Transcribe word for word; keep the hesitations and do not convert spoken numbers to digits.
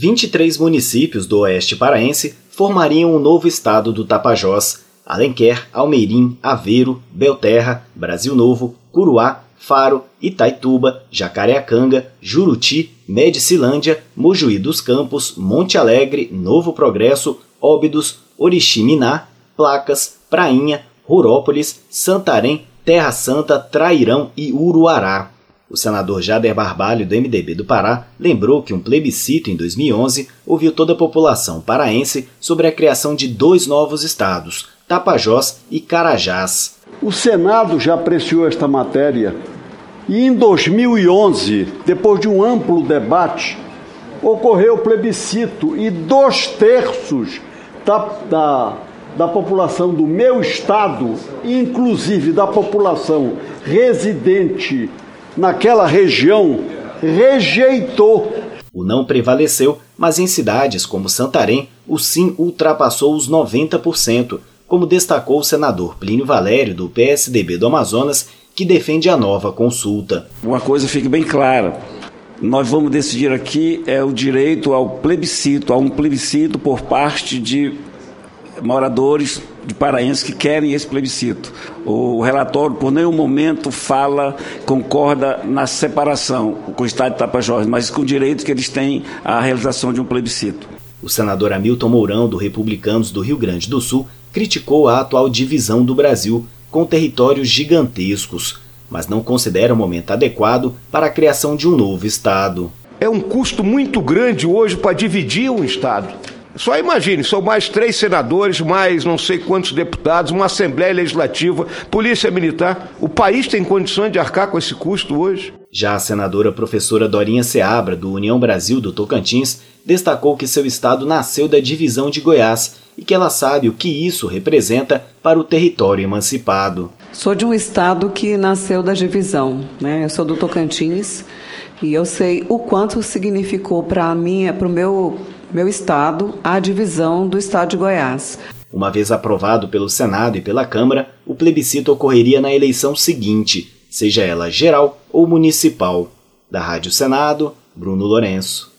vinte e três municípios do oeste paraense formariam o novo estado do Tapajós: Alenquer, Almeirim, Aveiro, Belterra, Brasil Novo, Curuá, Faro, Itaituba, Jacareacanga, Juruti, Medicilândia, Mojuí dos Campos, Monte Alegre, Novo Progresso, Óbidos, Oriximiná, Placas, Prainha, Rurópolis, Santarém, Terra Santa, Trairão e Uruará. O senador Jader Barbalho, do M D B do Pará, lembrou que um plebiscito em dois mil e onze ouviu toda a população paraense sobre a criação de dois novos estados, Tapajós e Carajás. O Senado já apreciou esta matéria e em dois mil e onze, depois de um amplo debate, ocorreu o plebiscito e dois terços da, da, da população do meu estado, inclusive da população residente naquela região, rejeitou. O não prevaleceu, mas em cidades como Santarém, o sim ultrapassou os noventa por cento, como destacou o senador Plínio Valério, do P S D B do Amazonas, que defende a nova consulta. Uma coisa fica bem clara: nós vamos decidir aqui é o direito ao plebiscito, a um plebiscito por parte de moradores de paraenses que querem esse plebiscito. O relatório, por nenhum momento, fala, concorda na separação com o estado de Tapajós, mas com o direito que eles têm à realização de um plebiscito. O senador Hamilton Mourão, do Republicanos do Rio Grande do Sul, criticou a atual divisão do Brasil, com territórios gigantescos, mas não considera o momento adequado para a criação de um novo estado. É um custo muito grande hoje para dividir um estado. Só imagine, são mais três senadores, mais não sei quantos deputados, uma Assembleia Legislativa, Polícia Militar. O país tem condições de arcar com esse custo hoje? Já a senadora professora Dorinha Seabra, do União Brasil do Tocantins, destacou que seu estado nasceu da divisão de Goiás e que ela sabe o que isso representa para o território emancipado. Sou de um estado que nasceu da divisão, né? Eu sou do Tocantins e eu sei o quanto significou para mim, para o meu, meu estado, a divisão do estado de Goiás. Uma vez aprovado pelo Senado e pela Câmara, o plebiscito ocorreria na eleição seguinte, seja ela geral ou municipal. Da Rádio Senado, Bruno Lourenço.